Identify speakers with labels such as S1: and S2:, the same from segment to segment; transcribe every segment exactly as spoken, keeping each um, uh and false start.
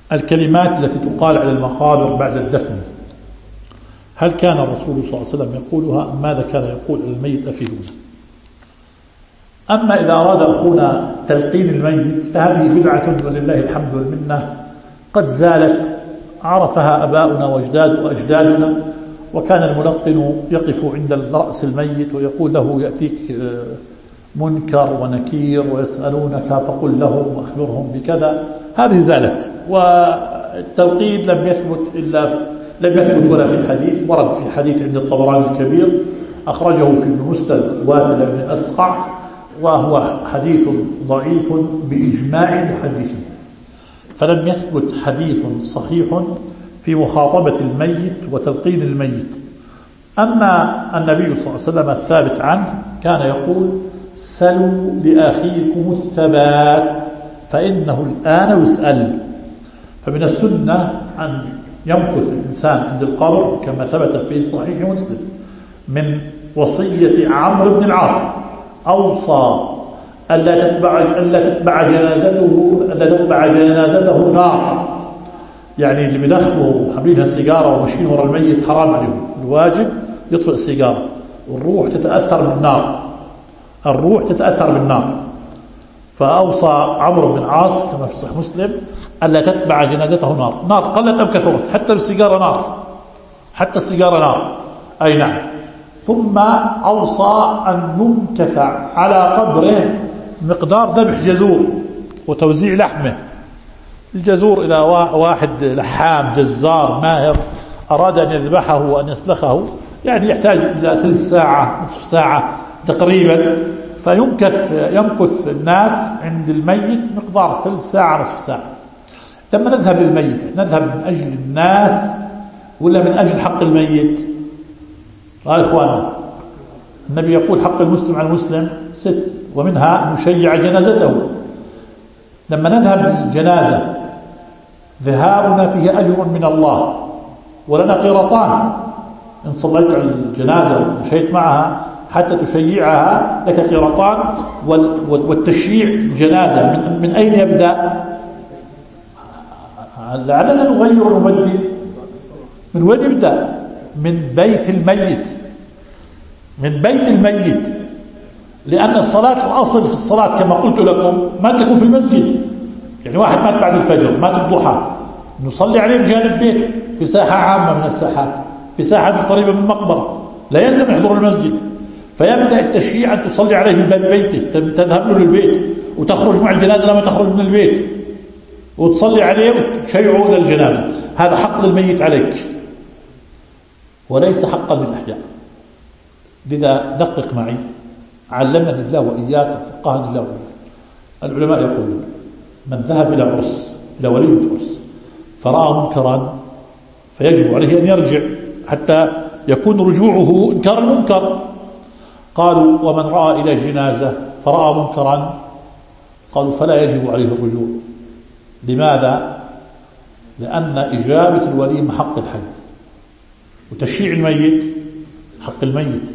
S1: الكلمات التي تقال على المقابر بعد الدفن، هل كان الرسول صلى الله عليه وسلم يقولها أم ماذا كان يقول الميت أفيدونا؟ أما إذا أراد أخونا تلقين الميت فهذه بدعة ولله الحمد والمنة قد زالت، عرفها أباؤنا وأجدادنا، وكان الملقن يقف عند رأس الميت ويقول له يأتيك منكر ونكير ويسألونك فقل لهم وأخبرهم بكذا. هذه زالت، والتلقين لم يثبت إلا لم يثبت ولا في الحديث. ورد في حديث عند الطبراني الكبير أخرجه في المسند واثل بن أسقع، وهو حديث ضعيف بإجماع المحدثين، فلم يثبت حديث صحيح في مخاطبة الميت وتلقين الميت. أما النبي صلى الله عليه وسلم الثابت عنه كان يقول سلوا لأخيكم الثبات فإنه الآن يسأل. فمن السنة أن يمكث الإنسان عند القبر كما ثبت في صحيح مسلم من وصية عمرو بن العاص، أوصى ألا تتبع ألا تتبع جنازته ألا تتبع جنازته نار، يعني اللي بيدخلوا حاملين السيجارة وماشيين وراء الميت حرام عليهم، الواجب يطفئ السيجارة، والروح تتأثر بالنار، الروح تتأثر بالنار. فأوصى عمرو بن العاص كما في صحيح مسلم ألا تتبع جنازته نار، نار قلت أم كثرت، حتى بالسيجارة نار، حتى السيجارة نار، أي نعم. ثم أوصى أن نمكث على قبره مقدار ذبح جزور وتوزيع لحمه. الجزور إلى واحد لحام جزار ماهر أراد أن يذبحه وأن يسلخه يعني يحتاج إلى ثلث ساعة نصف ساعة تقريبا، فيمكث يمكث الناس عند الميت مقدار ثلث ساعة نصف ساعة. لما نذهب للميت نذهب من أجل الناس ولا من أجل حق الميت؟ قال إخوانا النبي يقول حق المسلم على المسلم ست، ومنها نشيع جنازته. لما نذهب للجنازة ذهابنا فيه أجر من الله ولنا قيراطان، إن صليت على الجنازة ومشيت معها حتى تشيعها لك قيراطان. والتشييع الجنازة من, من أين يبدأ؟ لعلنا نغير ونبدل. من وين يبدأ؟ من بيت الميت، من بيت الميت، لأن الصلاة الأصل في الصلاة كما قلت لكم ما تكون في المسجد. يعني واحد مات بعد الفجر مات الضحى نصلي عليه بجانب بيت في ساحة عامة من الساحات، في ساحة قريبة من المقبرة، لا يلزم يحضر المسجد. فيبدأ التشييع أن تصلي عليه من باب بيته، تذهب له للبيت وتخرج مع الجنازة لما تخرج من البيت وتصلي عليه وتشيعه إلى الجنازة. هذا حق للميت عليك وليس حقا للأحياء. لذا دقق معي، علمنا الله وإياك فقهنا الله وإياك. العلماء يقولون من ذهب إلى عرس إلى وليمة عرس فرأى منكرا فيجب عليه أن يرجع حتى يكون رجوعه إنكار المنكر. قالوا ومن رأى إلى جنازة فرأى منكرا قالوا فلا يجب عليه الرجوع. لماذا؟ لأن إجابة الوليمة حق الحي وتشييع الميت حق الميت.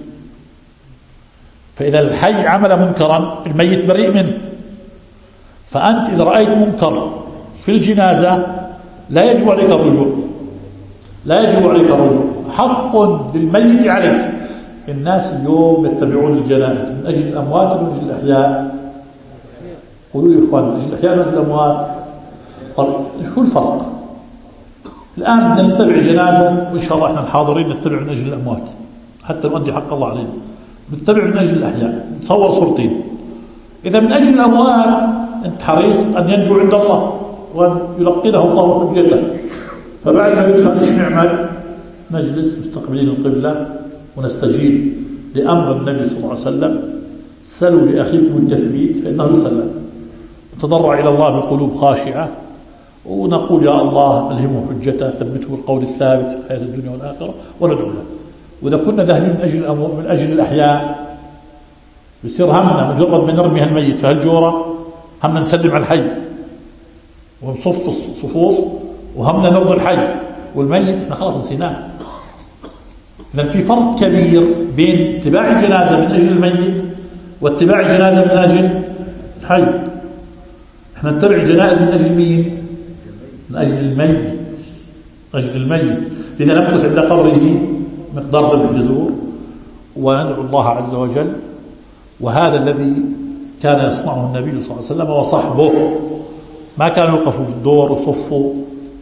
S1: فإذا الحي عمل منكرا الميت بريء منه. فأنت إذا رأيت منكر في الجنازة لا يجب عليك الرجوع، لا يجب عليك الرجوع، حق للميت عليك. الناس اليوم يتبعون الجنائز من أجل الأموات ومن أجل الأحياء. قولوا لي إخوان، من أجل الأحياء ومن أجل الأموات؟ طب شو الفرق؟ الآن نتبع جنازة وإن شاء الله إحنا الحاضرين نتبع من أجل الأموات حتى نؤدي حق الله علينا، نتبع من أجل الأحياء، نتصور صورتين. إذا من أجل الأموات أنت حريص أن ينجو عند الله وأن يلقنه الله حجته، فبعد ما يدخل إيش نعمل؟ نجلس مستقبلين القبلة ونستجيب لأمر النبي صلى الله عليه وسلم سلوا لأخيكم التثبيت فإنه يسلم، نتضرع إلى الله بقلوب خاشعة ونقول يا الله ألهمه حجته ثبته بالقول الثابت في الحياة الدنيا والآخرة وندعو له. وإذا كنا ذاهبين من أجل من أجل الأحياء بيصير همنا مجرد ما نرمي الميت في هالجورة همنا نسلم على الحي ونصف الصفوف وهمنا نرضي الحي والميت احنا خلاص نسيناه. إذن في فرق كبير بين اتباع الجنازة من أجل الميت واتباع الجنازة من أجل الحي. احنا نتبع الجنائز من أجل مين؟ من أجل الميت، أجل الميت. إذا نمكث عند قبره مقدار ذبح جزور وندعو الله عز وجل. وهذا الذي كان يصنعه النبي صلى الله عليه وسلم وصحبه، ما كانوا يوقفوا في الدور وصفوا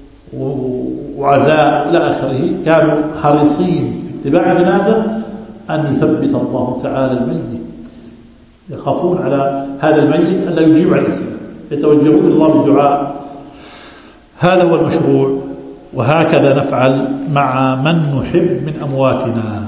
S1: وعزاء إلى آخره، كانوا حريصين في اتباع الجنازة أن يثبت الله تعالى الميت، يخافون على هذا الميت ألا يجيب على الإسلام، يتوجهون إلى الله بالدعاء. هذا هو المشروع، وهكذا نفعل مع من نحب من أمواتنا.